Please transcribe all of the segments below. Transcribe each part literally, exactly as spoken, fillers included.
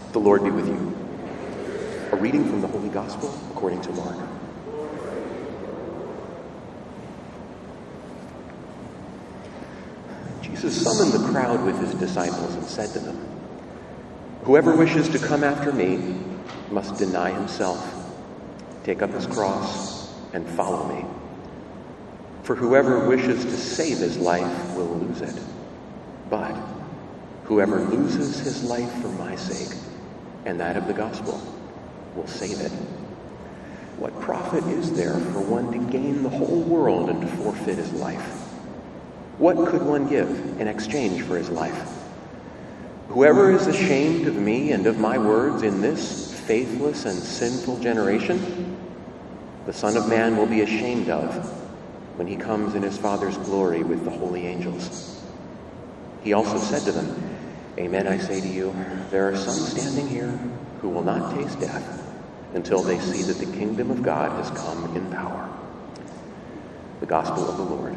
The Lord be with you. A reading from the Holy Gospel according to Mark. Jesus summoned the crowd with his disciples and said to them, "Whoever wishes to come after me must deny himself, take up his cross, and follow me. For whoever wishes to save his life will lose it. But whoever loses his life for my sake and that of the gospel will save it. What profit is there for one to gain the whole world and to forfeit his life? What could one give in exchange for his life? Whoever is ashamed of me and of my words in this faithless and sinful generation, the Son of Man will be ashamed of when he comes in his Father's glory with the holy angels." He also said to them, "Amen, I say to you, there are some standing here who will not taste death until they see that the kingdom of God has come in power." The Gospel of the Lord.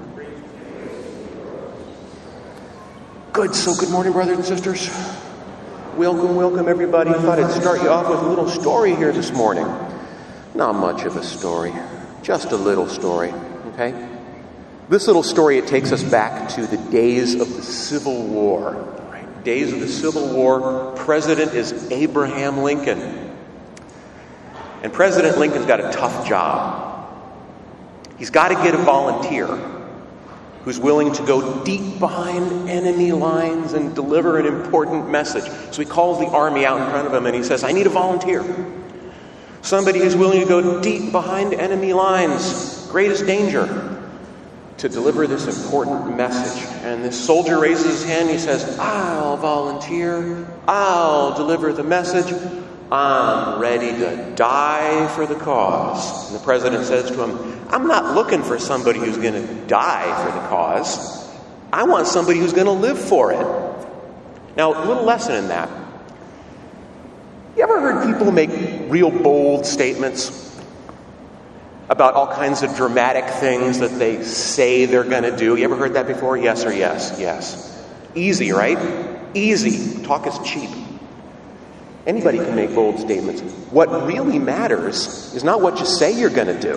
Good, so good morning, brothers and sisters. Welcome, welcome, everybody. I thought I'd start you off with a little story here this morning. Not much of a story, just a little story, okay? This little story, it takes us back to the days of the Civil War. Right? Days of the Civil War. President is Abraham Lincoln. And President Lincoln's got a tough job. He's got to get a volunteer who's willing to go deep behind enemy lines and deliver an important message. So he calls the army out in front of him and he says, "I need a volunteer. Somebody who's willing to go deep behind enemy lines, greatest danger, to deliver this important message." And this soldier raises his hand and he says, "I'll volunteer. I'll deliver the message. I'm ready to die for the cause." And the president says to him, "I'm not looking for somebody who's going to die for the cause. I want somebody who's going to live for it." Now, a little lesson in that. You ever heard people make real bold statements about all kinds of dramatic things that they say they're going to do? You ever heard that before? Yes or yes? Yes. Easy, right? Easy. Talk is cheap. Anybody can make bold statements. What really matters is not what you say you're going to do.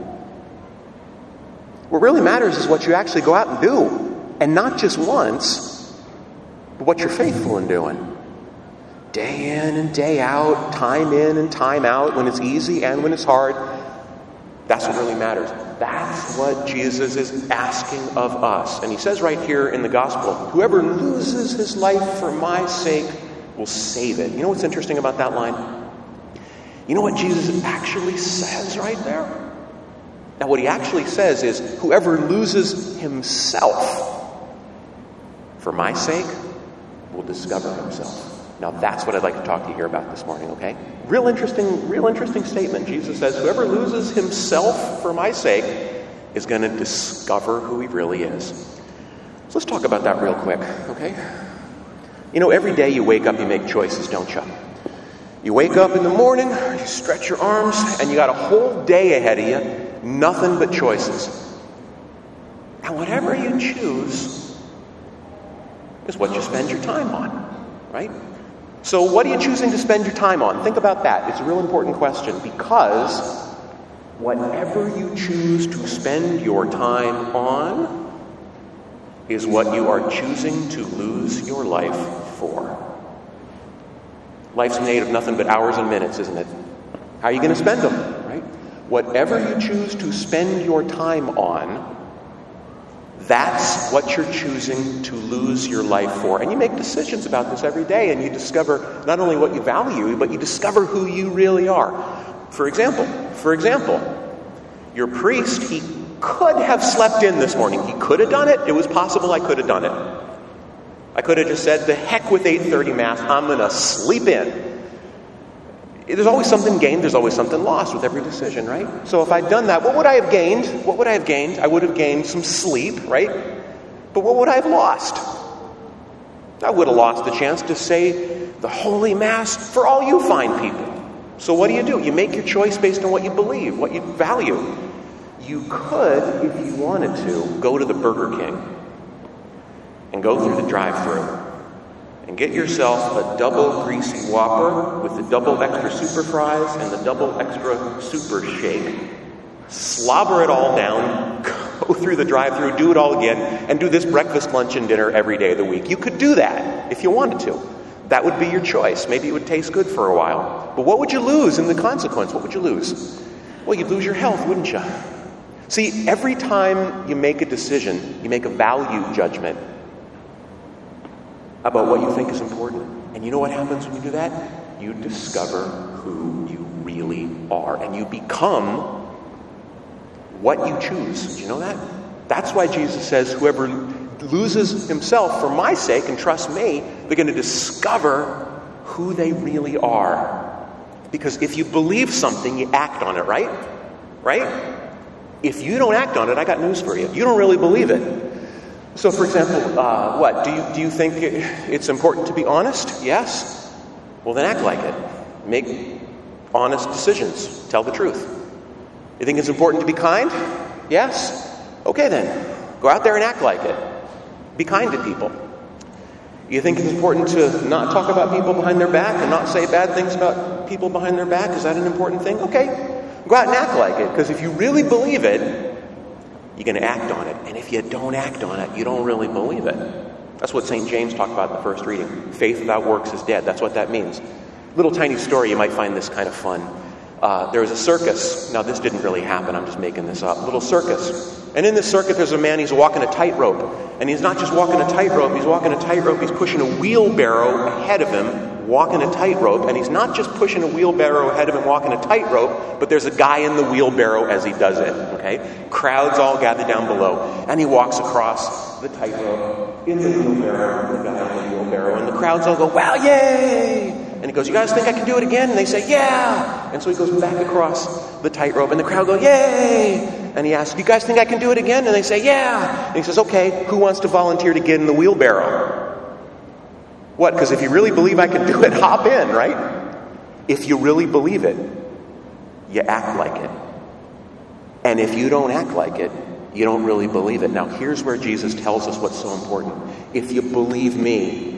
What really matters is what you actually go out and do. And not just once, but what you're faithful in doing. Day in and day out, time in and time out, when it's easy and when it's hard. That's what really matters. That's what Jesus is asking of us. And he says right here in the gospel, "Whoever loses his life for my sake will save it." You know what's interesting about that line? You know what Jesus actually says right there? Now, what he actually says is, whoever loses himself for my sake will discover himself. Now, that's what I'd like to talk to you here about this morning, okay? Real interesting, real interesting statement. Jesus says, whoever loses himself for my sake is going to discover who he really is. So let's talk about that real quick, okay? You know, every day you wake up, you make choices, don't you? You wake up in the morning, you stretch your arms, and you got a whole day ahead of you. Nothing but choices. And whatever you choose is what you spend your time on, right? So what are you choosing to spend your time on? Think about that. It's a real important question, because whatever you choose to spend your time on is what you are choosing to lose your life for. Life's made of nothing but hours and minutes, isn't it? How are you going to spend them, right? Whatever you choose to spend your time on, that's what you're choosing to lose your life for. And you make decisions about this every day, and you discover not only what you value, but you discover who you really are. For example, for example, your priest, he could have slept in this morning. He could have done it. It was possible I could have done it. I could have just said, the heck with eight thirty Mass, I'm going to sleep in. There's always something gained, there's always something lost with every decision, right? So if I'd done that, what would I have gained? What would I have gained? I would have gained some sleep, right? But what would I have lost? I would have lost the chance to say the Holy Mass for all you fine people. So what do you do? You make your choice based on what you believe, what you value. You could, if you wanted to, go to the Burger King and go through the drive-thru. and get yourself a double greasy Whopper with the double extra super fries and the double extra super shake. Slobber it all down, go through the drive-thru, do it all again, and do this breakfast, lunch, and dinner every day of the week. You could do that if you wanted to. That would be your choice. Maybe it would taste good for a while. But what would you lose in the consequence? What would you lose? Well, you'd lose your health, wouldn't you? See, every time you make a decision, you make a value judgment about what you think is important. And you know what happens when you do that? You discover who you really are. And you become what you choose. Do you know that? That's why Jesus says, whoever loses himself for my sake and trusts me, they're going to discover who they really are. Because if you believe something, you act on it, right? Right? If you don't act on it, I got news for you. You don't really believe it. So, for example, uh, what? Do you, do you think it's important to be honest? Yes? Well, then act like it. Make honest decisions. Tell the truth. You think it's important to be kind? Yes? Okay, then. Go out there and act like it. Be kind to people. You think it's important to not talk about people behind their back and not say bad things about people behind their back? Is that an important thing? Okay. Go out and act like it, because if you really believe it, you're going to act on it. And if you don't act on it, you don't really believe it. That's what Saint James talked about in the first reading. Faith without works is dead. That's what that means. Little tiny story, you might find this kind of fun. Uh, there was a circus. Now, this didn't really happen. I'm just making this up. Little circus. And in this circus, there's a man, he's walking a tightrope. And he's not just walking a tightrope, he's walking a tightrope, he's pushing a wheelbarrow ahead of him, walking a tightrope. And he's not just pushing a wheelbarrow ahead of him, walking a tightrope, but there's a guy in the wheelbarrow as he does it, okay? Crowds all gathered down below. And he walks across the tightrope in the wheelbarrow, the guy in the wheelbarrow. And the crowds all go, wow, yay! And he goes, you guys think I can do it again? And they say, yeah! And so he goes back across the tightrope, and the crowd go, yay! And he asks, do you guys think I can do it again? And they say, yeah! And he says, okay, who wants to volunteer to get in the wheelbarrow? What? Because if you really believe I can do it, hop in, right? If you really believe it, you act like it. And if you don't act like it, you don't really believe it. Now, here's where Jesus tells us what's so important. If you believe me,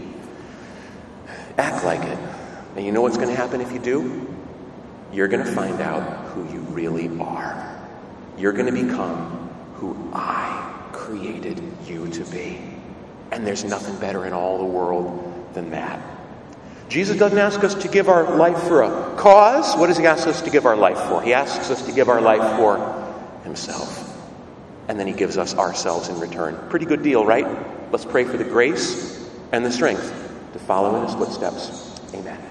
act like it. And you know what's going to happen if you do? You're going to find out who you really are. You're going to become who I created you to be. And there's nothing better in all the world than that. Jesus doesn't ask us to give our life for a cause. What does he ask us to give our life for? He asks us to give our life for himself. And then he gives us ourselves in return. Pretty good deal, right? Let's pray for the grace and the strength to follow in his footsteps. Amen.